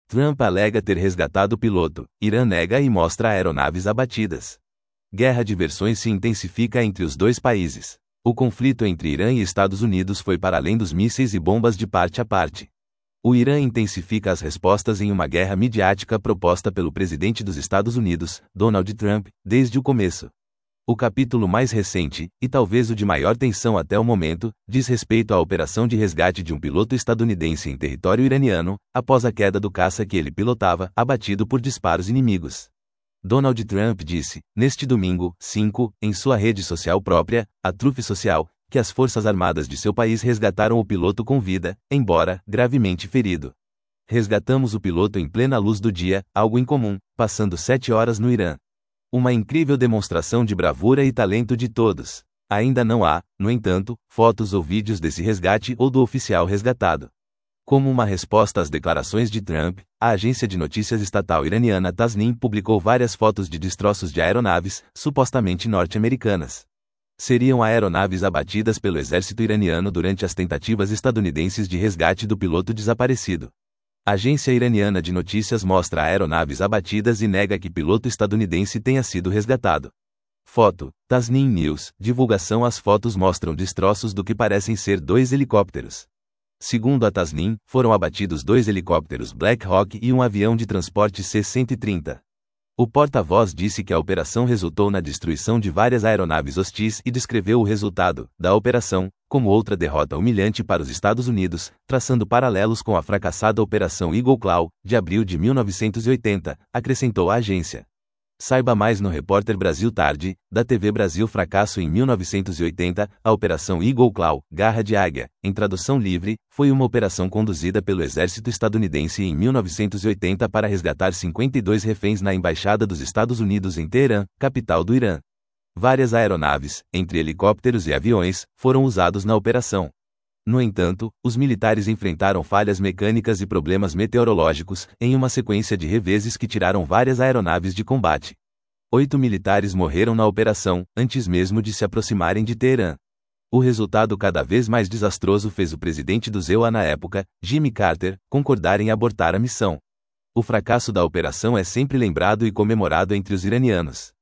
Trump alega ter resgatado o piloto, Irã nega e mostra aeronaves abatidas. Guerra de versões se intensifica entre os dois países. O conflito entre Irã e Estados Unidos foi para além dos mísseis e bombas de parte a parte. O Irã intensifica as respostas em uma guerra midiática proposta pelo presidente dos Estados Unidos, Donald Trump, desde o começo. O capítulo mais recente, e talvez o de maior tensão até o momento, diz respeito à operação de resgate de um piloto estadunidense em território iraniano, após a queda do caça que ele pilotava, abatido por disparos inimigos. Donald Trump disse, neste domingo, 5, em sua rede social própria, a Truth Social, que as Forças Armadas de seu país resgataram o piloto com vida, embora gravemente ferido. Resgatamos o piloto em plena luz do dia, algo incomum, passando 7 horas no Irã. Uma incrível demonstração de bravura e talento de todos. Ainda não há, no entanto, fotos ou vídeos desse resgate ou do oficial resgatado. Como uma resposta às declarações de Trump, a agência de notícias estatal iraniana Tasnim publicou várias fotos de destroços de aeronaves, supostamente norte-americanas. Seriam aeronaves abatidas pelo exército iraniano durante as tentativas estadunidenses de resgate do piloto desaparecido. A agência iraniana de notícias mostra aeronaves abatidas e nega que piloto estadunidense tenha sido resgatado. Foto, Tasnim News, divulgação. As fotos mostram destroços do que parecem ser 2 helicópteros. Segundo a Tasnim, foram abatidos 2 helicópteros Black Hawk e um avião de transporte C-130. O porta-voz disse que a operação resultou na destruição de várias aeronaves hostis e descreveu o resultado da operação como outra derrota humilhante para os Estados Unidos, traçando paralelos com a fracassada Operação Eagle Claw, de abril de 1980, acrescentou a agência. Saiba mais no Repórter Brasil Tarde, da TV Brasil. Fracasso em 1980, a Operação Eagle Claw, Garra de Águia, em tradução livre, foi uma operação conduzida pelo exército estadunidense em 1980 para resgatar 52 reféns na Embaixada dos Estados Unidos em Teherã, capital do Irã. Várias aeronaves, entre helicópteros e aviões, foram usados na operação. No entanto, os militares enfrentaram falhas mecânicas e problemas meteorológicos, em uma sequência de reveses que tiraram várias aeronaves de combate. 8 militares morreram na operação, antes mesmo de se aproximarem de Teherã. O resultado cada vez mais desastroso fez o presidente do EUA na época, Jimmy Carter, concordar em abortar a missão. O fracasso da operação é sempre lembrado e comemorado entre os iranianos.